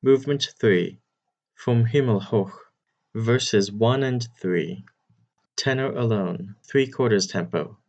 Movement 3. Vom Himmel hoch. Verses 1 and 3. Tenor alone, 3/4 tempo.